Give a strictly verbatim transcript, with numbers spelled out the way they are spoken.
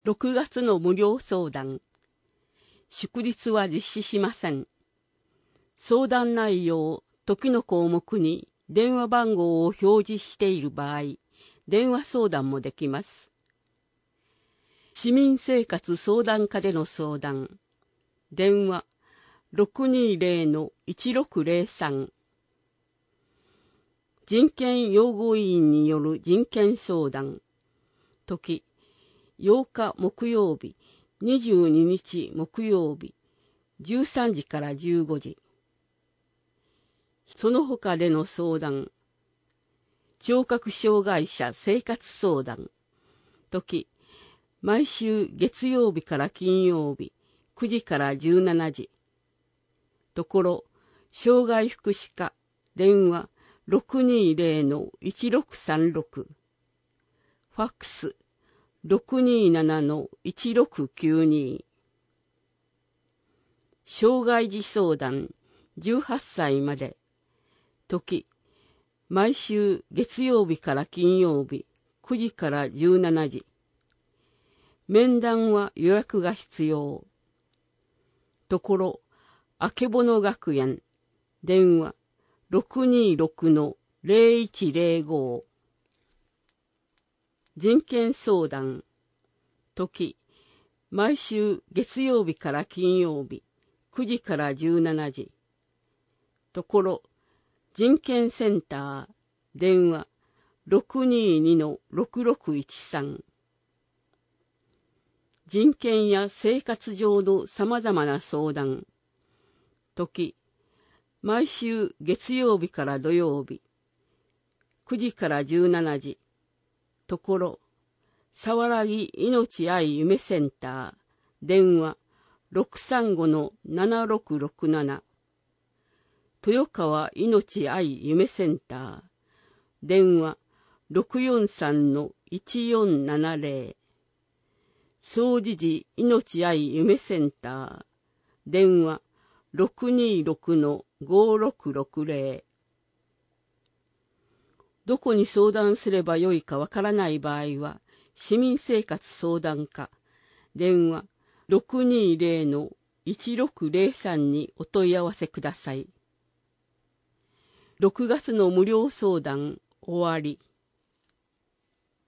ろくがつの無料相談。祝日は実施しません。相談内容、時の項目に電話番号を表示している場合、電話相談もできます。市民生活相談課での相談。電話 ろくにーぜろ いちろくぜろさん。人権擁護委員による人権相談。時ようか木曜日、にじゅうににち木曜日、じゅうさんじからじゅうごじ。その他での相談。聴覚障害者生活相談。時毎週月曜日から金曜日、くじからじゅうしちじ。ところ、障害福祉課、電話 ろくにーぜろ いちろくさんろく。ファックス ろくにーなな いちろくきゅうに。障害児相談じゅうはっさいまで。時毎週月曜日から金曜日、くじからじゅうしちじ。面談は予約が必要。ところ、あけぼの学園、電話 ろくにーろく ぜろいちぜろご。人権相談。時毎週月曜日から金曜日、くじからじゅうしちじ。ところ、人権センター、電話 ろくにーに ろくろくいちさん。人権や生活上のさまざまな相談。時毎週月曜日から土曜日、くじからじゅうしちじ。ところ、さわらぎ命愛夢センター、電話 ろくさんご ななろくろくなな。豊川命愛夢センター、電話 ろくよんさん いちよんななぜろ。総持寺命愛夢センター、電話 ろくにーろく ごろくろくぜろ。どこに相談すればよいかわからない場合は、市民生活相談課、電話 ろくにーぜろ いちろくぜろさん にお問い合わせください。ろくがつの無料相談終わり。